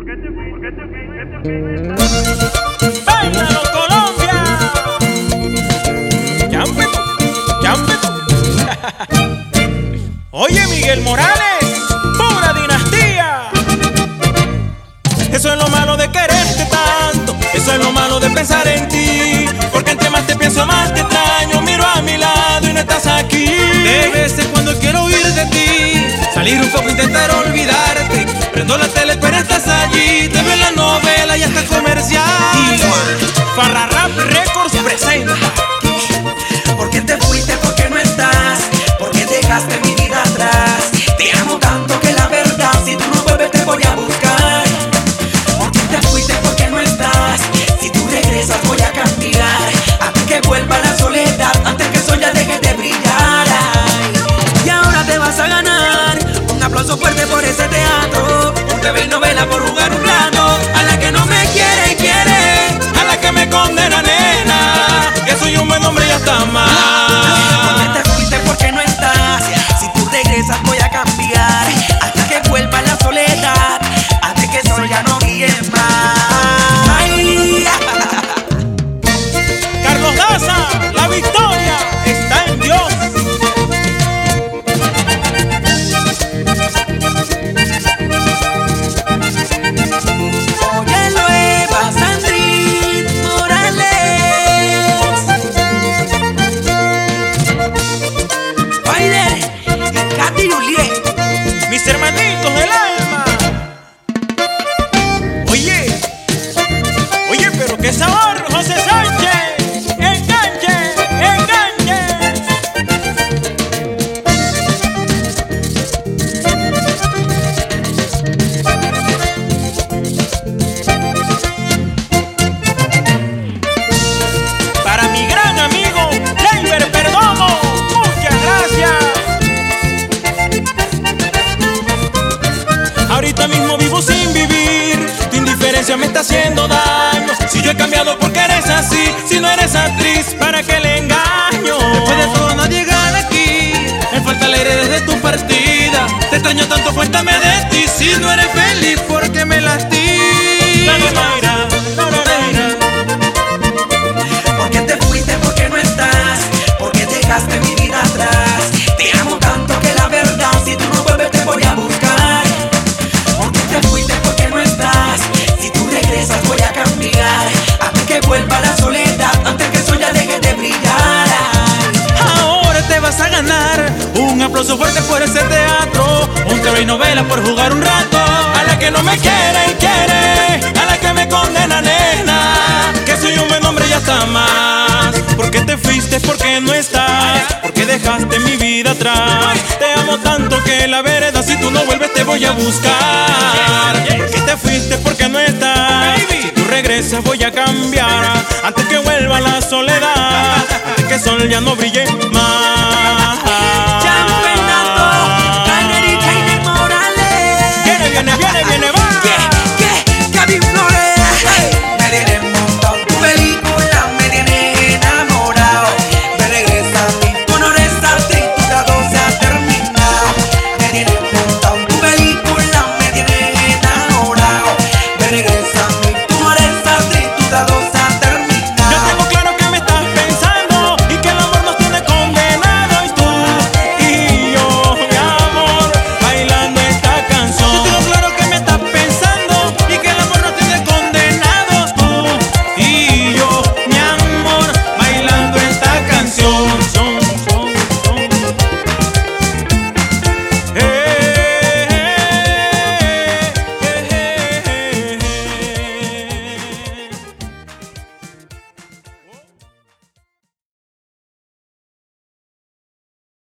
¡Báilalo, Colombia! ¡Champe tú! ¡Champe tú! Oye, Miguel Morales, pura dinastía. Eso es lo malo de quererte tanto, eso es lo malo de pensar en ti. Porque entre más te pienso, más te extraño. Miro a mi lado y no estás aquí. De veces cuando quiero huir de ti, salir un poco, intentar olvidarte. Prendo la tele, pero estás allí. Te veo en la novela y hasta comercial. Farra Rap Records presenta. ¿Por qué te fuiste? ¿Por qué no estás? ¿Por qué dejaste mi vida atrás? Te amo tanto que la verdad, si tú no vuelves te voy a buscar. ¿Por qué te fuiste? ¿Por qué no estás? Si tú regresas voy a cambiar, hasta que vuelva la soledad, antes que el sol ya deje de brillar. Ay. Y ahora te vas a ganar un aplauso fuerte por ese teatro, un TV y novela por jugar un rato. A la que no me quiere y quiere, A la que me condena, nena, que soy un buen hombre y ya está mal. ¿por qué te fuiste? ¿Por qué no estás? Si tú regresas voy a cambiar, hasta que vuelva la soledad, hasta que el sol ya no brille más. Ay. Carlos Daza, la victoria está en Dios. Óyelo, Eva Sandrín Morales, Spider y Katy Juliet. Mis hermanitos del alma. Oye, pero qué sabor, José Sánchez. Enganche, enganche. Para mi gran amigo Leiber Perdomo, muchas gracias. Ahorita mismo vivo sin vivir, tu indiferencia me está haciendo daño. Si yo he cambiado porque eres así, si no eres actriz, ¿para qué le engaño? Después de todo nadie gana aquí, me falta el aire desde tu partida. Te extraño tanto, cuéntame de ti. Si no eres feliz, ¿por qué me lastimas? ¿Por qué te fuiste? ¿Por qué no estás? ¿Por qué dejaste mi vida atrás? Te amo tanto que la verdad, si tú no vuelves te voy a buscar. ¿Por qué te fuiste? ¿Por qué no estás? Si tú regresas voy a cambiar, hasta que vuelva la soledad, antes que el sol ya deje de brillar. Ahora te vas a ganar un aplauso fuerte por ese teatro, un TV y novela por jugar un rato. A la que no me quiere y quiere, a la que me condena, nena, que soy un buen hombre y ya está más. ¿Por qué te fuiste? ¿Por qué no estás? ¿Por qué dejaste mi vida atrás? Te amo tanto que la vereda, si tú no vuelves te voy a buscar. ¿Por qué te fuiste? ¿Por qué no estás? Si tú regresas voy a cambiar, antes que vuelva la soledad, antes que el sol ya no brille más. Jan Fernando, Kainer y Kainer Morales. Viene,